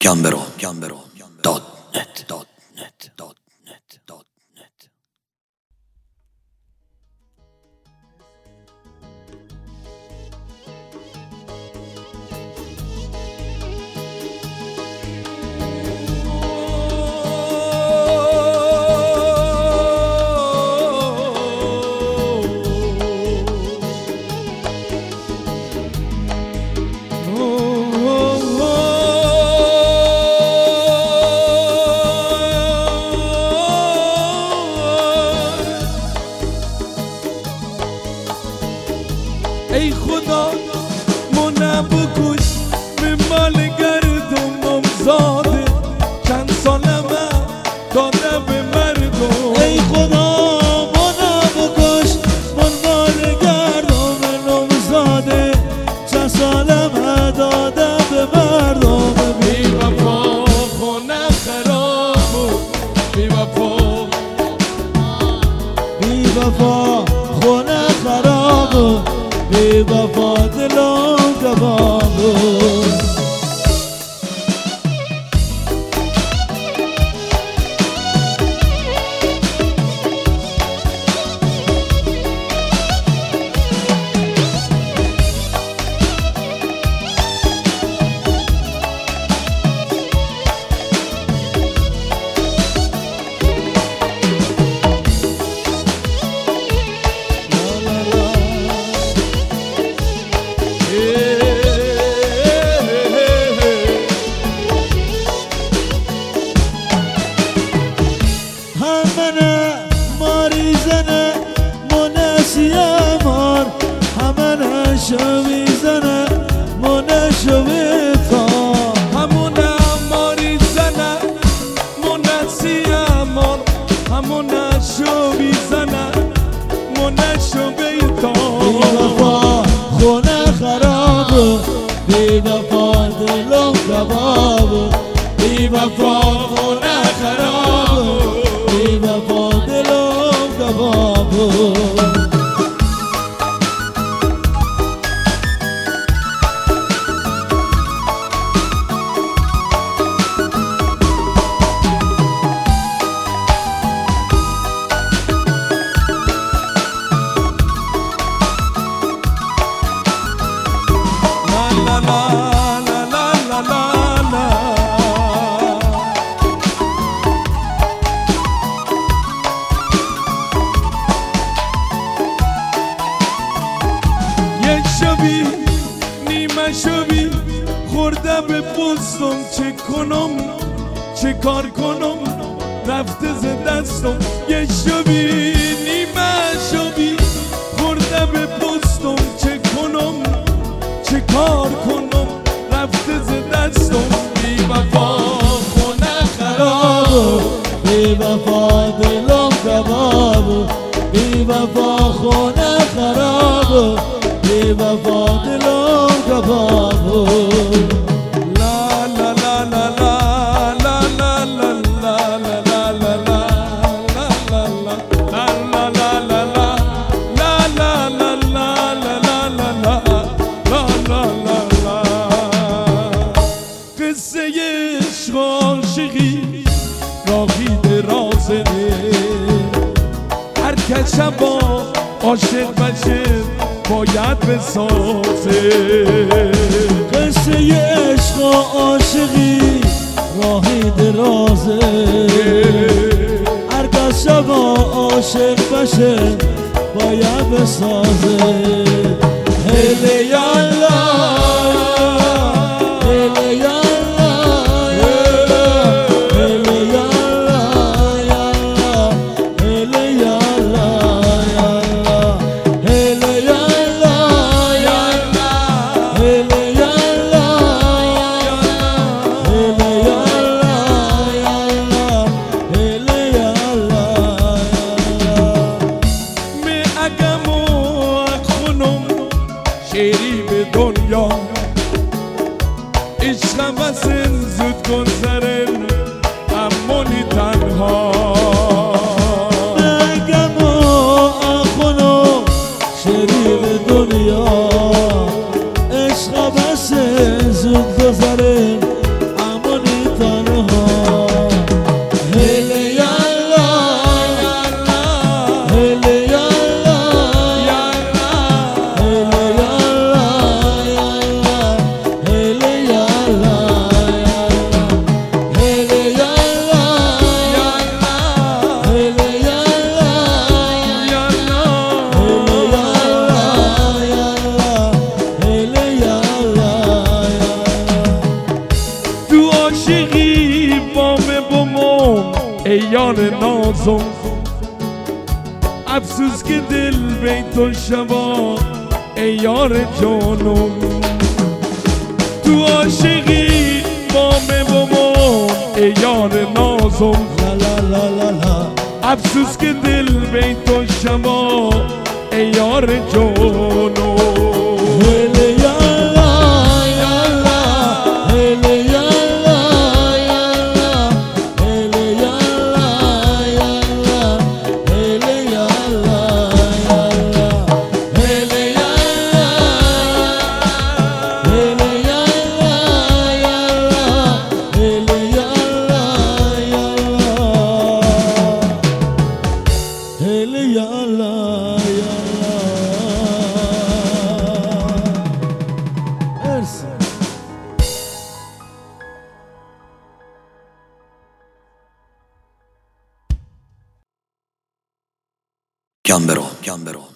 gambero.net ای خدا منو بکش به مال گردم زاده چند سالمه داده به مردم ای خدا منو بکش من مال گردم زاده چند سالمه داده به مردم بی وفا خونه خراب بی وفا بی وفا خونه خراب بی وفا دلم کباب همه ماریزنه منشیه مار همه شویزنه منشوی تا همونه ماریزنه منسیه مار همونه شویزنه منشوی تا بی وفا خونه خراب بی وفا دلم کباب بی وفا خونه خراب بی وفا دلم کباب شبی خورده به پوستم چه کنم چه کار کنم رفته ز دستم یه شبی نیمه شبی خورده به پوستم چه کنم چه کار کنم رفته ز دستم بی وفا خونه خراب بی وفا دلم کباب بی وفا خونه خراب بی وفا دلم کباب لا لا لا لا لا لا لا لا لا لا لا قصه عشق عاشقی راهی درازه هر کس با عاشق بشه باید بسازه قصه عشق و عاشقی راهی درازه هر کس با عاشق بشه باید بسازه هلی یالله هلی یالله هلی یالله هلی یالله هلی شیری به دنیا تو عاشقی وامه بمون ای یار نازم افسوس که دل بی تو شبا ای یار جانم تو عاشقی وامه بمون ای یار نازم لا لا لا لا افسوس که دل بی تو شبا ای یار جانم هله یالا یالا هله یالا یالا هله یالا یالا هله یالا یالا هله یالا هله یالا یالا هله یالا یالا هله یالا مرسی Gambero.